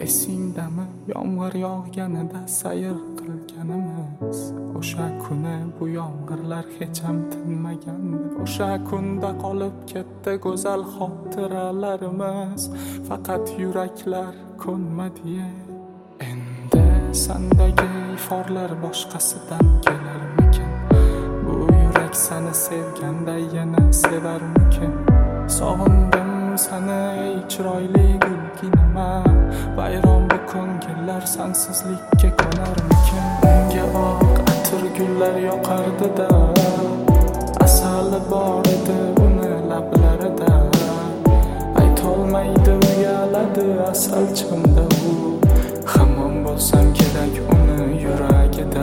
Esingdami yomg'ir yog'ganida sayr qilganimiz? O'sha kuni bu yomg'irlar hech ham tinmagandi. O'sha kunda qolib ketdi go'zal xotiralarimiz. Faqat yuraklar ko'nmadi. Endi sandagi iforlar boshqasidan kelarmikin? Bu yurak seni sevganda yana sevarmikin? Sog'indim seni ey chiroyli gulginama. Bayram bu ko'ngillar sensizlikka ko'narmikin? Unga oq atir gullar yoqardi-da, asali bor edi uni lablarida. Aytolmaydi uyaladi asal chinda u. Hamon bo'lsam kerak uni yuragida.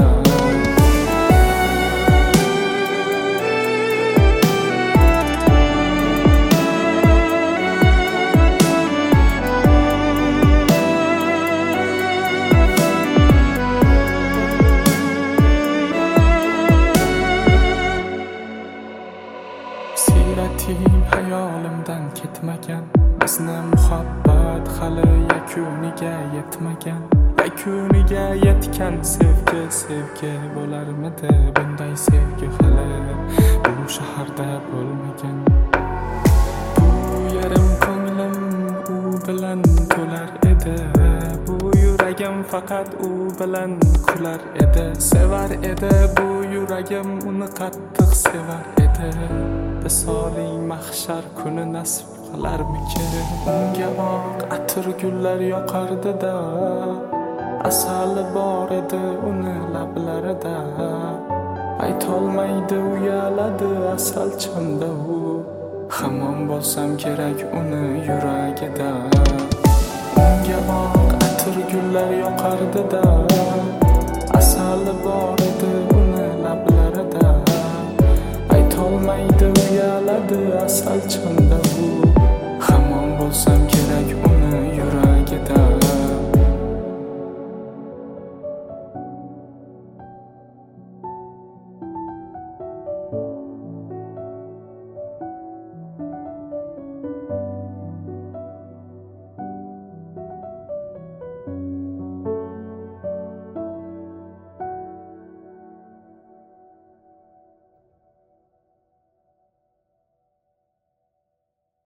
Sirating hayolimdan ketmagan, bizni muhabbat hali yakuniga yetmagan. Yakuniga yetgan sevgi bo'larmidi? Bunday sevgi hali bu shaharda bo'lmagan. Bu yarim ko'nglim u bilan to'lar edi. Bu yuragim faqat u bilan kular edi. Sevar edi bu yuragim uni qattiq sevar edi. Visoling mahshar kuni nasib qilarmikin? Unga oq atir gullar yoqardi-da, asali bor edi uni lablarida. Aytolmaydi uyaladi asal chinda u. Hamon bo'lsam kerak uni yuragida. Unga oq atir gullar yoqardi-da, asali bor edi uni lablarida. Aytolmaydi uyaladi asal chinda u. Hamon bo'lsam